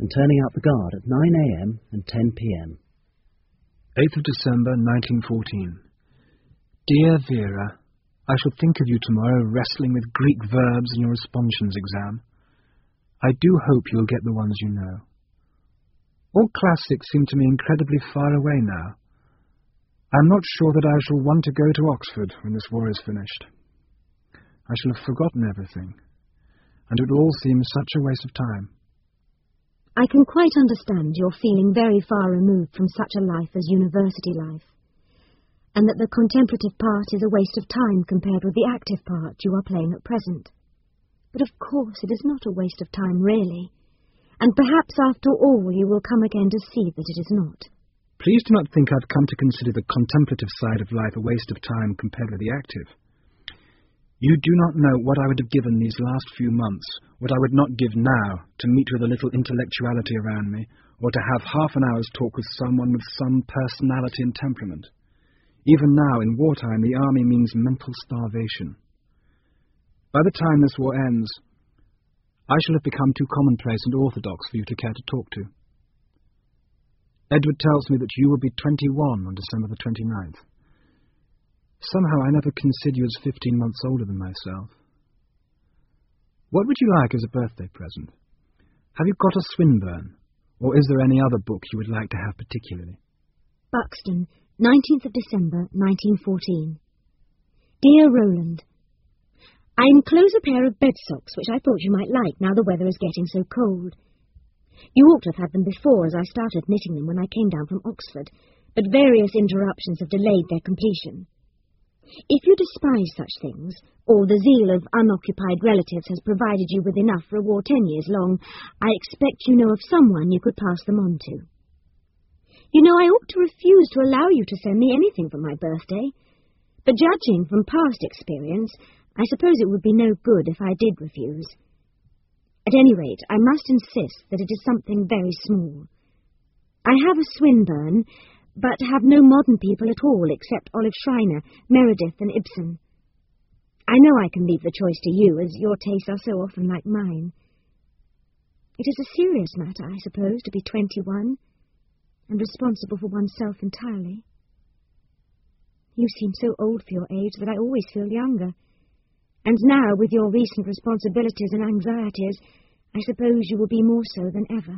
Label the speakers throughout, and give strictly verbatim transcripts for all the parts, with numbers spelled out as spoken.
Speaker 1: and turning out the guard at nine a m and ten p m
Speaker 2: eighth of December, nineteen fourteen. Dear Vera, I shall think of you tomorrow wrestling with Greek verbs in your responsions exam. I do hope you'll get the ones you know. All classics seem to me incredibly far away now. I'm not sure that I shall want to go to Oxford when this war is finished. I shall have forgotten everything, and it will all seem such a waste of time.
Speaker 3: I can quite understand your feeling very far removed from such a life as university life, and that the contemplative part is a waste of time compared with the active part you are playing at present. But of course it is not a waste of time, really, and perhaps after all you will come again to see that it is not.
Speaker 2: Please do not think I've come to consider the contemplative side of life a waste of time compared with the active. You do not know what I would have given these last few months, what I would not give now, to meet with a little intellectuality around me, or to have half an hour's talk with someone with some personality and temperament. Even now, in wartime, the army means mental starvation. By the time this war ends, I shall have become too commonplace and orthodox for you to care to talk to. Edward tells me that you will be twenty-one on December the twenty-ninth. Somehow I never consider you as fifteen months older than myself. What would you like as a birthday present? Have you got a Swinburne, or is there any other book you would like to have particularly?
Speaker 3: Buxton, nineteenth of December, nineteen fourteen. Dear Roland, I enclose a pair of bed socks which I thought you might like now the weather is getting so cold. You ought to have had them before, as I started knitting them when I came down from Oxford, but various interruptions have delayed their completion. If you despise such things, or the zeal of unoccupied relatives has provided you with enough for a war ten years long, I expect you know of someone you could pass them on to. You know, I ought to refuse to allow you to send me anything for my birthday, but judging from past experience, I suppose it would be no good if I did refuse. At any rate, I must insist that it is something very small. I have a Swinburne, but have no modern people at all except Olive Schreiner, Meredith and Ibsen. I know I can leave the choice to you, as your tastes are so often like mine. It is a serious matter, I suppose, to be twenty-one, and responsible for oneself entirely. You seem so old for your age that I always feel younger, and now, with your recent responsibilities and anxieties, I suppose you will be more so than ever.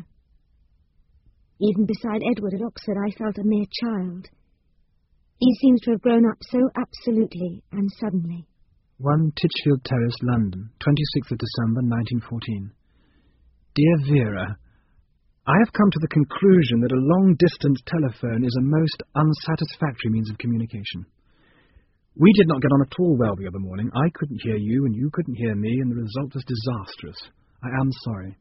Speaker 3: Even beside Edward at Oxford, I felt a mere child. He seems to have grown up so absolutely and suddenly.
Speaker 2: one Titchfield Terrace, London, twenty-sixth of December, nineteen fourteen. Dear Vera, I have come to the conclusion that a long-distance telephone is a most unsatisfactory means of communication. We did not get on at all well the other morning. I couldn't hear you, and you couldn't hear me, and the result was disastrous. I am sorry.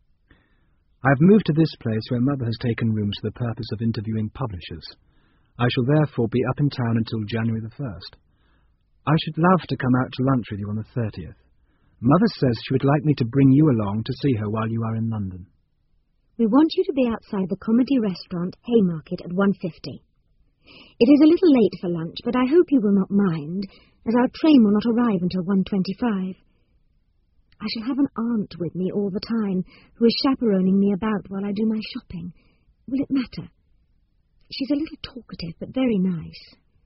Speaker 2: I have moved to this place where Mother has taken rooms for the purpose of interviewing publishers. I shall therefore be up in town until January the first. I should love to come out to lunch with you on the thirtieth. Mother says she would like me to bring you along to see her while you are in London.
Speaker 3: We want you to be outside the Comedy Restaurant, Haymarket, at one fifty. It is a little late for lunch, but I hope you will not mind, as our train will not arrive until one twenty-five. I shall have an aunt with me all the time, who is chaperoning me about while I do my shopping. Will it matter? She's a little talkative, but very nice.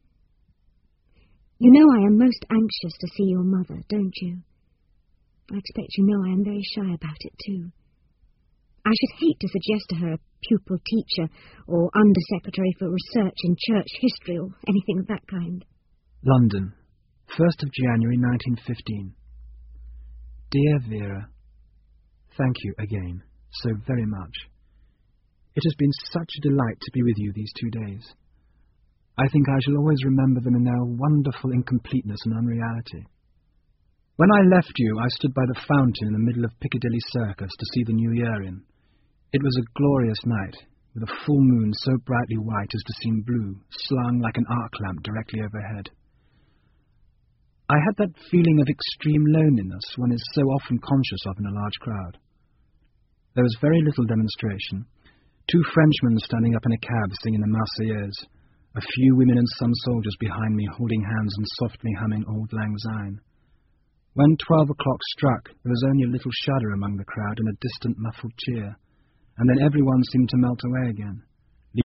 Speaker 3: You know I am most anxious to see your mother, don't you? I expect you know I am very shy about it, too. I should hate to suggest to her a pupil teacher, or Undersecretary for Research in Church History, or anything of that kind.
Speaker 2: London, first of January, nineteen fifteen. Dear Vera, thank you again, so very much. It has been such a delight to be with you these two days. I think I shall always remember them in their wonderful incompleteness and unreality. When I left you, I stood by the fountain in the middle of Piccadilly Circus to see the New Year in. It was a glorious night, with a full moon so brightly white as to seem blue, slung like an arc lamp directly overhead. I had that feeling of extreme loneliness one is so often conscious of in a large crowd. There was very little demonstration. Two Frenchmen standing up in a cab singing the Marseillaise, a few women and some soldiers behind me holding hands and softly humming Auld Lang Syne. When twelve o'clock struck, there was only a little shudder among the crowd and a distant muffled cheer, and then everyone seemed to melt away again.